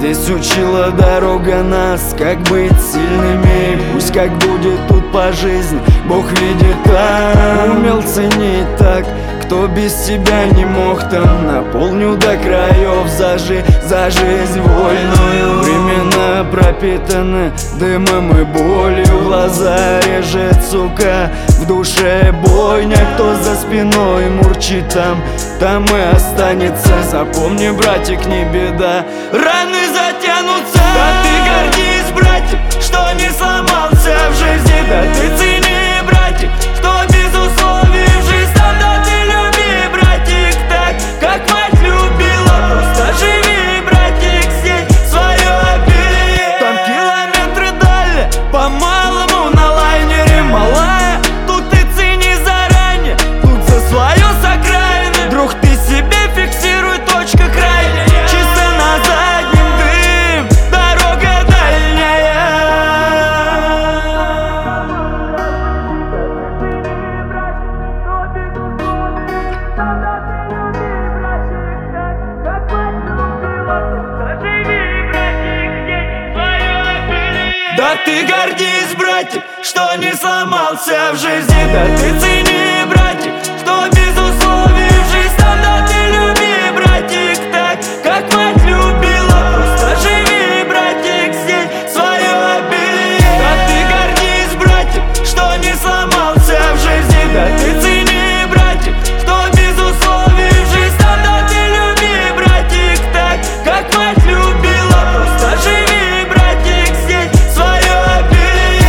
Здесь учила дорога нас, как быть сильными. Пусть как будет тут по жизни, Бог видит там. Умел ценить так, кто без тебя не мог там. Наполню до краев за жизнь вольную. Времена пропитаны дымом и болью. Глаза режет, сука, в душе бойня. Кто за спиной мурчит там и останется. Запомни, братик, не беда, раны затянутся. Да ты гордись, братик, что не сломался в жизни. Да ты цени, братик, что без условий в жизнь. Да ты люби, братик, так, как мать любила. Просто живи, братик, здесь свое обилие. Там километры дали, по малому на лайнере. Малая, тут ты цени заранее, тут за свое с окраины. Друг, ты себе фиксируй, точка крайняя. Чисто на заднем дым, дорога дальняя. Да ты гордись, братик, что не сломался в жизни. Да ты цени, братик, что без условий в жизнь. Да ты люби, братик, так, как мать любила. Просто живи, братик, здесь свое обилие. Да ты гордись, братик, что не сломался в жизни. Да ты цени, братик, что без условий в жизнь. Да ты люби, братик, так, как мать любила. Просто живи, братик, здесь свое обилие.